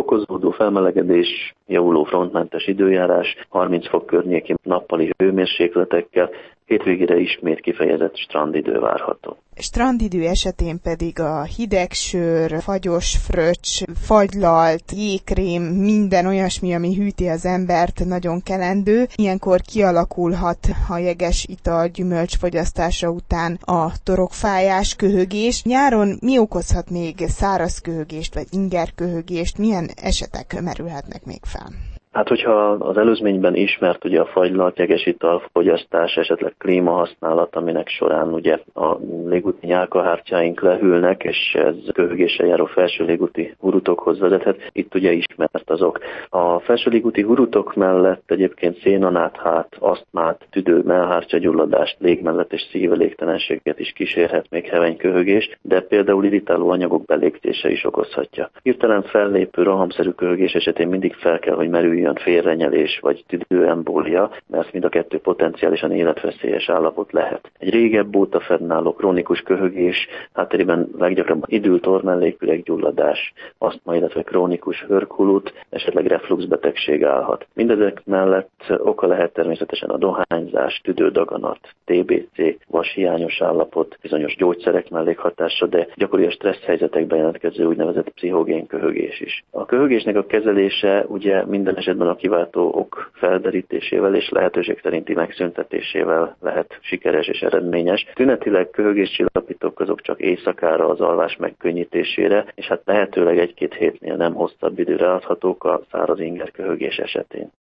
fokozódó felmelegedés, javuló frontmentes időjárás, 30 fok környéki nappali hőmérsékletekkel, hétvégére ismét kifejezett strandidő várható. Strandidő esetén pedig a hideg sör, fagyos fröccs, fagylalt, jégkrém, minden olyasmi, ami hűti az embert, nagyon kelendő. Ilyenkor kialakulhat a jeges ital gyümölcs fogyasztása után a torokfájás, köhögés. Nyáron mi okozhat még száraz köhögést vagy ingerköhögést? Milyen esetek merülhetnek még fel? Hát, hogyha az előzményben ismert ugye a fagylalt, jeges ital fogyasztás, esetleg klímahasználat, aminek során ugye a légúti nyálkahártyáink lehűlnek, és ez köhögéssel járó felső légúti hurutokhoz vezethet, itt ugye ismert azok. A felső légúti hurutok mellett egyébként szénanáthát, asztmát, tüdő, mellhártyagyulladást, légmellet és szívelégtelenséget is kísérhet még heveny köhögés, de például irritáló anyagok belégzése is okozhatja. Hirtelen fellépő rohamszerű köhögés esetén mindig fel kell, hogy merüljön félrenyelés vagy tüdőembólia, mert mind a kettő potenciálisan életveszélyes állapot lehet. Egy régebb óta fennálló krónikus köhögés hátterében leggyakrabban idült orrmelléküreggyulladás, asztma, illetve krónikus hörkulut, esetleg refluxbetegség állhat. Mindezek mellett oka lehet természetesen a dohányzás, tüdődaganat, TBC, vashiányos állapot, bizonyos gyógyszerek mellékhatása, de gyakori a stressz helyzetekben jelentkező úgynevezett pszichogén köhögés is. A köhögésnek a kezelése ugye minden esetben a kiváltó ok felderítésével és lehetőség szerinti megszüntetésével lehet sikeres és eredményes. Tünetileg köhögéscsillapítók azok csak éjszakára az alvás megkönnyítésére, és hát lehetőleg 1-2 hétnél nem hosszabb időre adhatók a száraz ingerköhögés esetén.